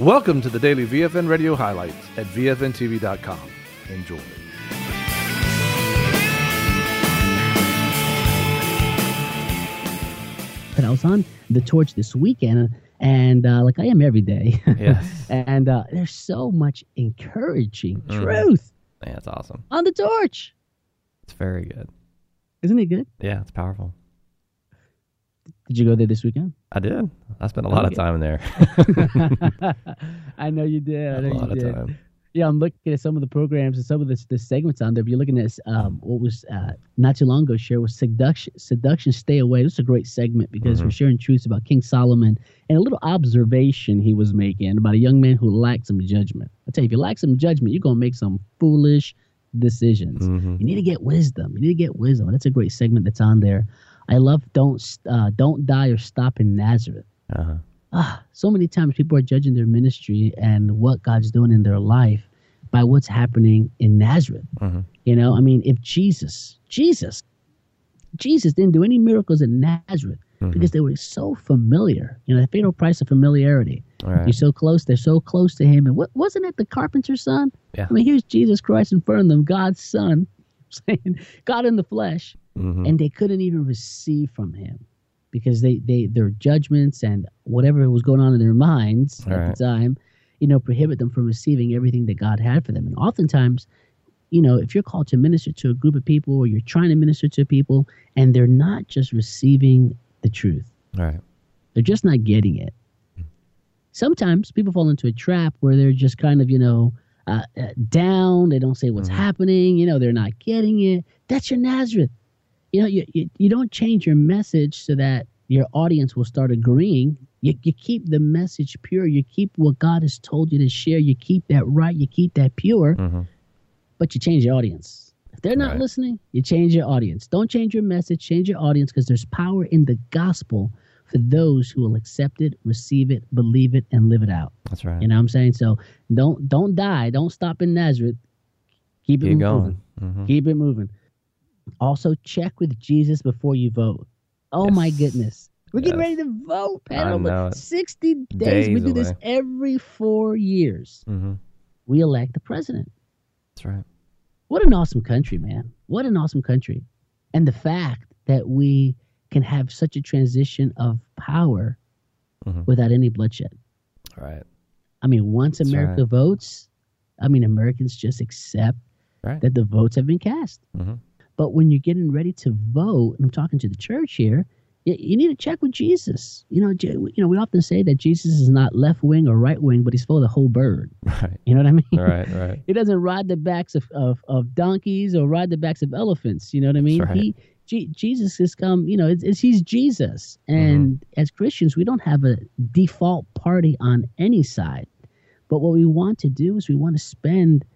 Welcome to the daily VFN radio highlights at VFNTV.com. Enjoy. And I was on The Torch this weekend, and like I am every day. Yes. And there's so much encouraging truth Yeah, it's awesome. on The Torch. It's very good. Isn't it good? Yeah, it's powerful. Did you go there this weekend? I did. I spent a lot of time there. I know you did. I know A lot you of did. time. Yeah, I'm looking at some of the programs and some of the segments on there. If you're looking at what was not too long ago shared was Seduction, Stay Away. This is a great segment because we're sharing truths about King Solomon and a little observation he was making about a young man who lacked some judgment. I tell you, if you lack some judgment, you're going to make some foolish decisions. You need to get wisdom. You need to get wisdom. That's a great segment that's on there. I love Don't Die or Stop in Nazareth. So many times people are judging their ministry and what God's doing in their life by what's happening in Nazareth. You know, I mean, if Jesus didn't do any miracles in Nazareth because they were so familiar, you know, the fatal price of familiarity. Right. You're so close, they're so close to him. And what wasn't it the carpenter's son? Yeah. I mean, here's Jesus Christ in front of them, God's son, saying God in the flesh, and they couldn't even receive from him because their judgments and whatever was going on in their minds at the time, you know, prohibit them from receiving everything that God had for them. And oftentimes, you know, if you're called to minister to a group of people or you're trying to minister to people and they're not just receiving the truth, Right. they're just not getting it. Sometimes people fall into a trap where they're just kind of, you know, down. They don't say what's happening. You know, they're not getting it. That's your Nazareth. You know, you don't change your message so that your audience will start agreeing. You keep the message pure. You keep what God has told you to share. You keep that right. You keep that pure. But you change your audience. If they're not listening, you change your audience. Don't change your message. Change your audience because there's power in the gospel for those who will accept it, receive it, believe it, and live it out. That's right. You know what I'm saying? So don't die. Don't stop in Nazareth. Keep it moving. Keep it moving. Also, check with Jesus before you vote. Oh, my goodness. We're getting ready to vote, I know it. 60 days. We do this away. every 4 years. We elect the president. That's right. What an awesome country, man. What an awesome country. And the fact that we can have such a transition of power without any bloodshed. Right. I mean, once America votes, I mean, Americans just accept that the votes have been cast. But when you're getting ready to vote, and I'm talking to the church here, you need to check with Jesus. You know, we often say that Jesus is not left wing or right wing, but he's full of the whole bird. Right. You know what I mean? Right. He doesn't ride the backs of donkeys or ride the backs of elephants. You know what I mean? Right. Jesus has come, you know, he's Jesus. And as Christians, we don't have a default party on any side. But what we want to do is we want to spend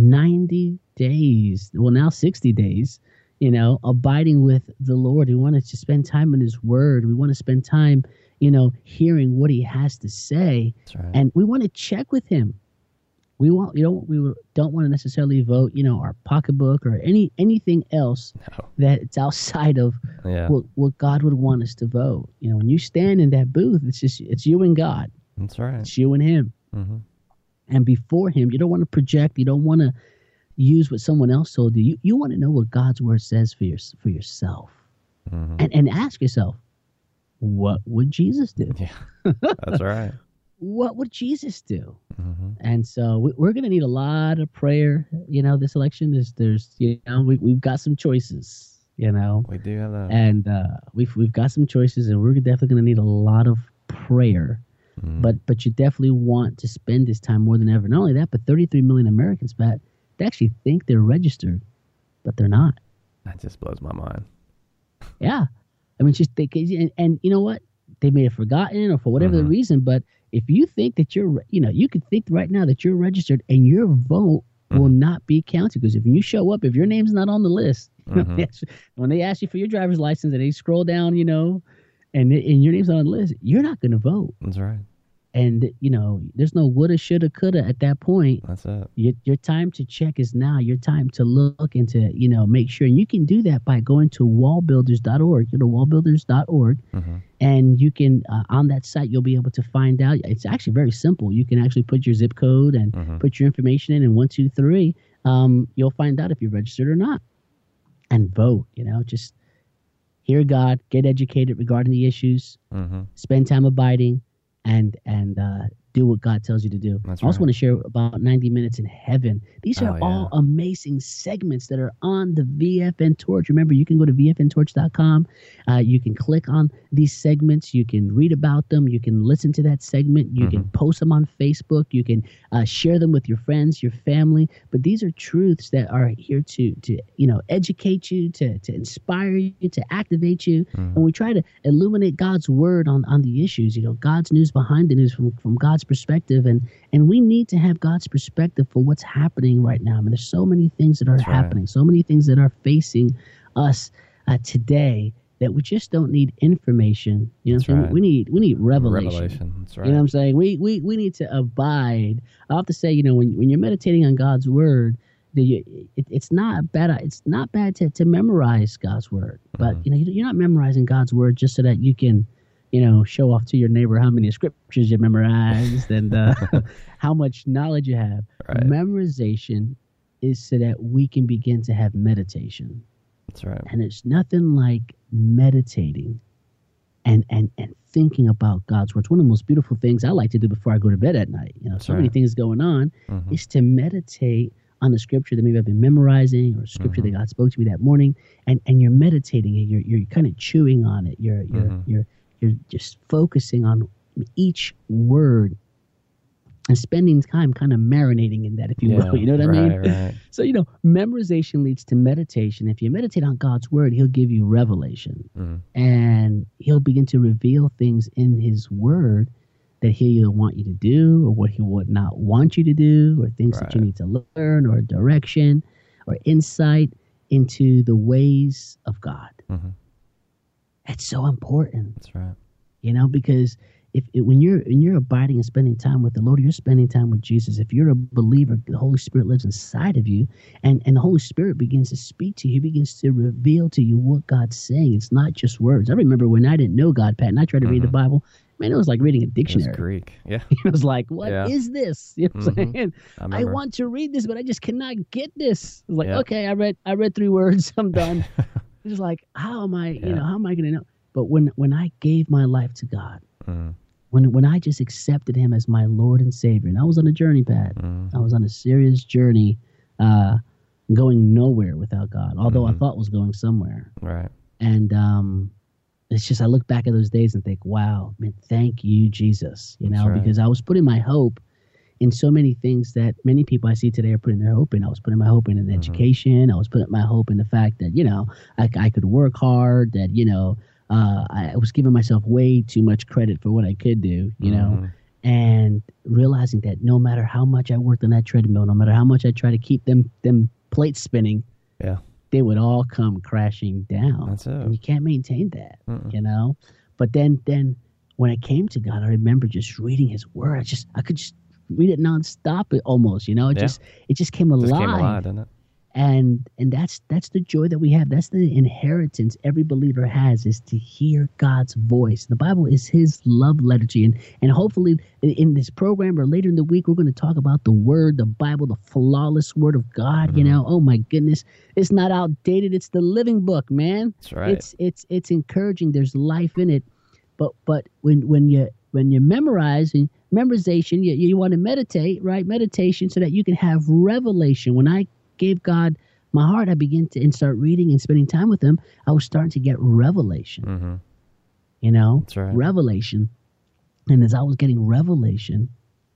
90 days, well, now 60 days, you know, abiding with the Lord. We want to spend time in his word. We want to spend time, you know, hearing what he has to say. That's right. And we want to check with him. We don't want to necessarily vote, you know, our pocketbook or anything else that's outside of what God would want us to vote. You know, when you stand in that booth, it's you and God. That's right. It's you and him. And before him, you don't want to project. You don't want to use what someone else told you. You want to know what God's word says for yourself. And ask yourself, what would Jesus do? Yeah, that's right. What would Jesus do? And so we're going to need a lot of prayer. You know, this election, there's you know, we've got some choices, you know. We do have that. And we've got some choices, and we're definitely going to need a lot of prayer. But you definitely want to spend this time more than ever. Not only that, but 33 million Americans, Pat, they actually think they're registered, but they're not. That just blows my mind. Yeah. I mean, just think, and you know what? They may have forgotten or for whatever the reason, but if you think that you could think right now that you're registered and your vote will not be counted. Because if you show up, if your name's not on the list, when they ask you for your driver's license and they scroll down, you know, and your name's not on the list, you're not going to vote. That's right. And there's no woulda, shoulda, coulda at that point. That's it. Your time to check is now. Your time to look and to make sure. And you can do that by going to wallbuilders.org. Wallbuilders.org, and you can on that site you'll be able to find out. It's actually very simple. You can actually put your zip code and put your information in, and 1, 2, 3, you'll find out if you're registered or not, and vote. Just hear God, get educated regarding the issues, spend time abiding, and do what God tells you to do. That's I also right. want to share about 90 Minutes in Heaven. These are Oh, yeah. all amazing segments that are on the VFN Torch. Remember, you can go to vfntorch.com. You can click on these segments. You can read about them. You can listen to that segment. You can post them on Facebook. You can share them with your friends, your family. But these are truths that are here to educate you, to inspire you, to activate you. And we try to illuminate God's word on the issues, God's news behind the news from God's perspective. And we need to have God's perspective for what's happening right now. I mean, there's so many things that are happening, so many things that are facing us today that we just don't need information. That's right. We need revelation. That's right. You know what I'm saying? We need to abide. I have to say, when you're meditating on God's word, it's not bad. It's not bad to memorize God's word, but you're not memorizing God's word just so that you can show off to your neighbor how many scriptures you memorized and how much knowledge you have. Right. Memorization is so that we can begin to have meditation. That's right. And there's nothing like meditating and thinking about God's word. It's one of the most beautiful things I like to do before I go to bed at night. So many things going on is to meditate on the scripture that maybe I've been memorizing, or scripture that God spoke to me that morning, and you're meditating it. You're kind of chewing on it. You're just focusing on each word and spending time kind of marinating in that, if you will. You know what I mean? Right. So, memorization leads to meditation. If you meditate on God's word, he'll give you revelation. And he'll begin to reveal things in his word that he'll want you to do, or what he would not want you to do, or things that you need to learn, or direction, or insight into the ways of God. That's so important. That's right. Because when you're abiding and spending time with the Lord, you're spending time with Jesus. If you're a believer, the Holy Spirit lives inside of you, and the Holy Spirit begins to speak to you. He begins to reveal to you what God's saying. It's not just words. I remember when I didn't know God, Pat, and I tried to read the Bible. Man, it was like reading a dictionary. It was Greek. Yeah. It was like, what is this? You know what I'm saying? I want to read this, but I just cannot get this. It was like, okay, I read 3 words. I'm done. It's just like, how am I going to know? But when I gave my life to God, when I just accepted him as my Lord and Savior, and I was on a journey, Pat. I was on a serious journey, going nowhere without God, although I thought was going somewhere. Right. And it's just, I look back at those days and think, wow, man, thank you, Jesus, because I was putting my hope in so many things that many people I see today are putting their hope in. I was putting my hope in education. I was putting my hope in the fact that, I could work hard, that, I was giving myself way too much credit for what I could do, and realizing that no matter how much I worked on that treadmill, no matter how much I try to keep them plates spinning, they would all come crashing down. That's it. And you can't maintain that, But then when I came to God, I remember just reading his word. I could just read it nonstop, almost, It just came alive. Just came alive, didn't it? And that's the joy that we have. That's the inheritance every believer has, is to hear God's voice. The Bible is his love letter to you. And hopefully in this program or later in the week, we're going to talk about the word, the Bible, the flawless word of God. Oh my goodness. It's not outdated. It's the living book, man. That's right. It's encouraging. There's life in it. But when you're memorizing, memorization, you want to meditate, right? Meditation, so that you can have revelation. When I gave God my heart, I began to start reading and spending time with him. I was starting to get revelation. That's right. Revelation. And as I was getting revelation,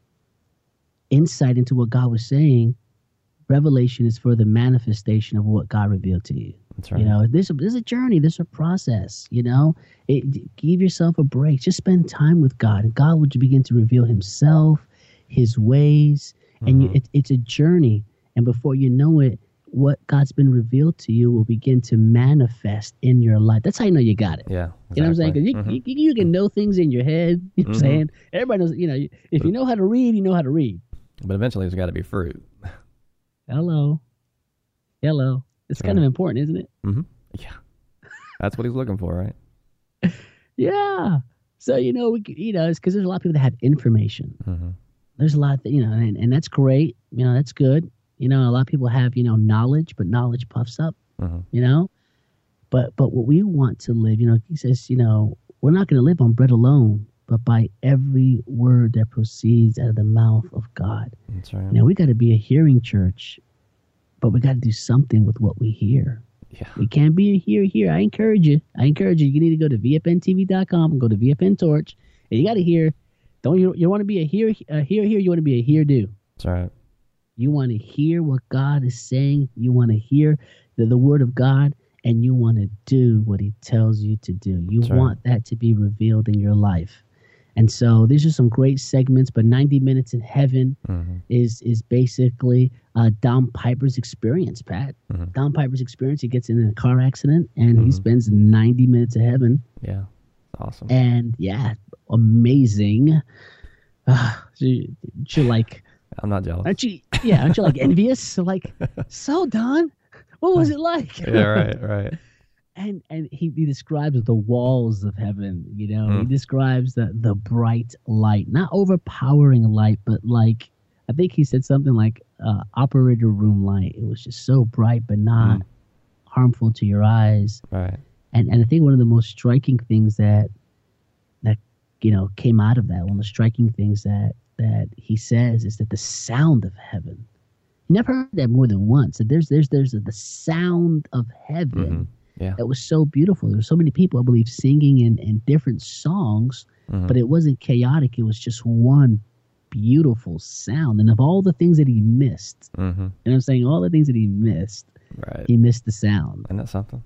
insight into what God was saying, revelation is for the manifestation of what God revealed to you. That's right. There's a journey, there's a process, give yourself a break. Just spend time with God, and God would begin to reveal himself, his ways, and it's a journey. And before you know it, what God's been revealed to you will begin to manifest in your life. That's how you know you got it. Yeah. Exactly. You know what I'm saying? Because you can know things in your head. You know what I'm saying? Everybody knows, if you know how to read, you know how to read. But eventually there's got to be fruit. Hello. It's kind of important, isn't it? Mm-hmm. Yeah. That's what he's looking for, right? Yeah. So, it's because there's a lot of people that have information. Mm-hmm. There's a lot, and that's great. That's good. A lot of people have, knowledge, but knowledge puffs up, But what we want to live, he says, we're not going to live on bread alone, but by every word that proceeds out of the mouth of God. That's right. Now, we got to be a hearing church, but we got to do something with what we hear. Yeah. We can't be a hear. I encourage you. You need to go to VFNTV.com and go to VFN Torch, and you got to hear. You want to be a hear. You want to be a hear do. That's right. You want to hear what God is saying. You want to hear the word of God, and you want to do what he tells you to do. You want that to be revealed in your life. And so these are some great segments, but 90 Minutes in Heaven is basically Don Piper's experience, Pat. Don Piper's experience. He gets in a car accident, and he spends 90 minutes in heaven. Yeah. Awesome. And, amazing. You're like... I'm not jealous. Aren't you like envious? So Don, what was it like? Yeah, right. And he describes the walls of heaven, He describes the bright light, not overpowering light, but I think he said something like operator room light. It was just so bright, but not harmful to your eyes. Right. And I think one of the most striking things that came out of that, one of the striking things that he says is that the sound of heaven. You never heard that more than once. That there's the sound of heaven that was so beautiful. There were so many people, I believe, singing in different songs, but it wasn't chaotic. It was just one beautiful sound. And of all the things that he missed, and I'm saying all the things that he missed, he missed the sound. Isn't that something?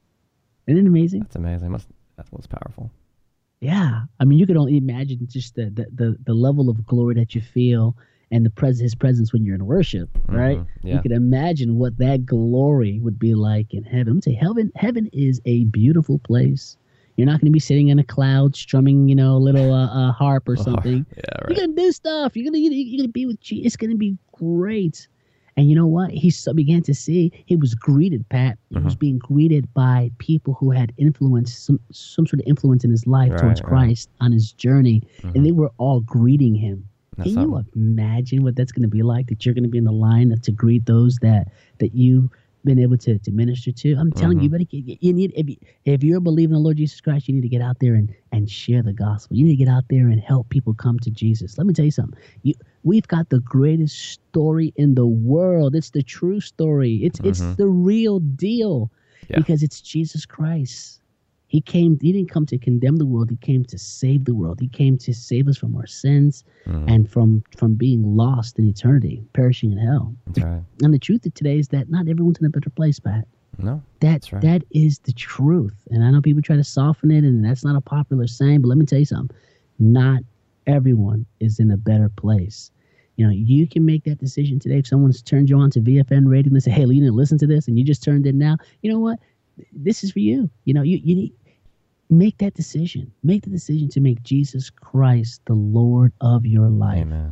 Isn't it amazing? That's amazing. That's what's powerful. Yeah, I mean, you could only imagine just the level of glory that you feel and his presence when you're in worship, right? Yeah. You could imagine what that glory would be like in heaven. I'm saying heaven is a beautiful place. You're not going to be sitting in a cloud strumming, a little harp or something. Yeah, right. You're going to do stuff. You're going to be with Jesus. It's going to be great. And you know what? He began to see, he was greeted, Pat. He was being greeted by people who had influence, some sort of influence in his life towards Christ on his journey. And they were all greeting him. Can you imagine what that's going to be like? That you're going to be in the line to greet those that you've been able to minister to? I'm telling you, you need, if you're believing in the Lord Jesus Christ, you need to get out there and share the gospel. You need to get out there and help people come to Jesus. Let me tell you something. We've got the greatest story in the world. It's the true story. It's the real deal because it's Jesus Christ. He didn't come to condemn the world. He came to save the world. He came to save us from our sins and from being lost in eternity, perishing in hell. That's right. And the truth of today is that not everyone's in a better place, Pat. No, that's right. That is the truth. And I know people try to soften it, and that's not a popular saying, but let me tell you something. Not everyone is in a better place. You can make that decision today. If someone's turned you on to VFN Radio and they say, hey, you need to listen to this, and you just turned in now, you know what? This is for you. You need make that decision. Make the decision to make Jesus Christ the Lord of your life. Amen.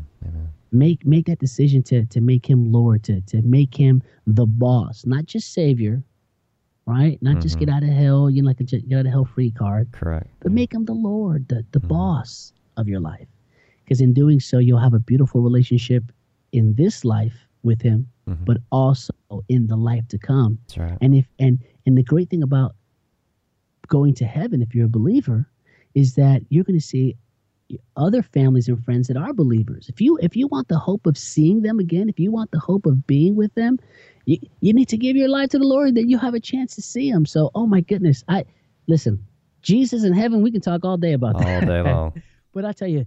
Make that decision to make him Lord, to make him the boss, not just Savior, right? Not just get out of hell, like a get out of hell free card. Correct. But make him the Lord, the boss of your life. Because in doing so, you'll have a beautiful relationship in this life with him, but also in the life to come. That's right. And the great thing about going to heaven, if you're a believer, is that you're going to see other families and friends that are believers. If you want the hope of seeing them again, if you want the hope of being with them, you need to give your life to the Lord, that you have a chance to see him. So, oh my goodness, listen, Jesus in heaven, we can talk all day about that. All day long. But I tell you,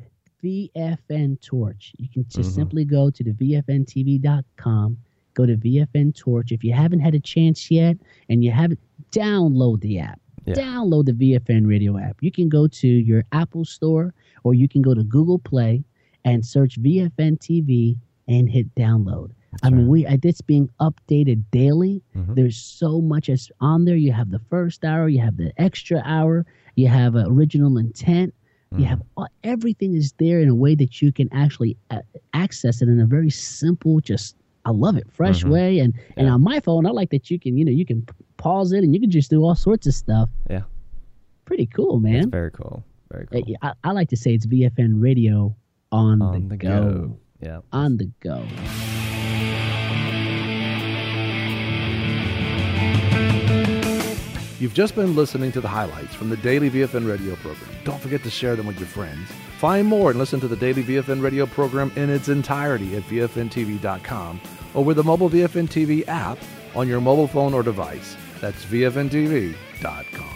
VFN Torch. You can just simply go to the VFNTV.com, go to VFN Torch. If you haven't had a chance yet and you haven't, download the app. Yeah. Download the VFN Radio app. You can go to your Apple Store or you can go to Google Play and search VFN TV and hit download. I mean, it's being updated daily. Mhm. There's so much that's on there. You have the first hour, you have the extra hour, you have original intent. You have everything is there in a way that you can actually access it in a very simple, I love it, fresh way. And on my phone, I like that you can pause it and you can just do all sorts of stuff. Yeah. Pretty cool, man. It's very cool. Very cool. I like to say it's VFN Radio on the go. Yeah. On the go. You've just been listening to the highlights from the daily VFN radio program. Don't forget to share them with your friends. Find more and listen to the daily VFN radio program in its entirety at VFNTV.com or with the mobile VFN TV app on your mobile phone or device. That's VFNTV.com.